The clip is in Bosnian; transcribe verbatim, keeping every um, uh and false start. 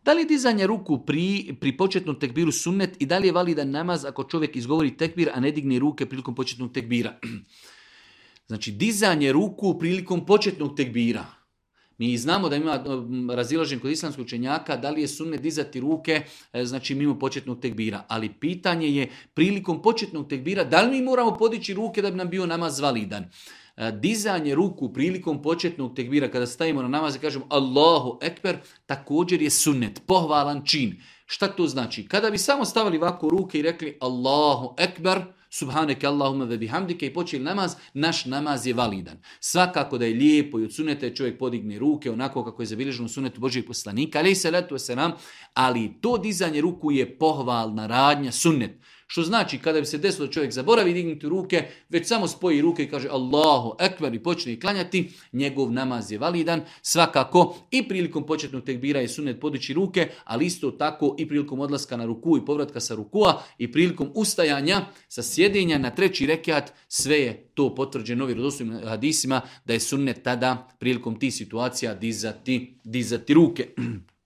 Da li je dizanje ruku pri, pri početnom tekbiru sunnet i da li je validan namaz ako čovjek izgovori tekbir, a ne digne ruke prilikom početnog tekbira? Znači, dizanje ruku prilikom početnog tekbira. Mi znamo da ima razilažen kod islamskog učenjaka da li je sunnet dizati ruke, znači mimo početnog tekbira. Ali pitanje je prilikom početnog tekbira da li mi moramo podići ruke da bi nam bio namaz validan. Dizanje ruku prilikom početnog tekbira kada stavimo na namaz i kažemo Allahu ekber, također je sunnet, pohvalan čin. Šta to znači? Kada bi samo stavili ovako ruke i rekli Allahu ekber, subhaneke Allahumma ve bihamdike i počeli namaz, naš namaz je validan. Svakako da je lijepo i od sunneta je čovjek podigne ruke onako kako je zabilježeno u sunnetu Božijeg poslanika, alejhi salatu vesselam, ali to dizanje ruku je pohvalna radnja, sunnet. Što znači, kada bi se desilo da čovjek zaboravi dignuti ruke, već samo spoji ruke i kaže Allahu ekber i počne klanjati, njegov namaz je validan. Svakako i prilikom početnog tekbira je sunnet podići ruke, ali isto tako i prilikom odlaska na ruku i povratka sa rukua i prilikom ustajanja sa sjedenja na treći rekiat, sve je to potvrđeno novim vjerodostojnim hadisima da je sunnet tada prilikom tih situacija dizati, dizati ruke.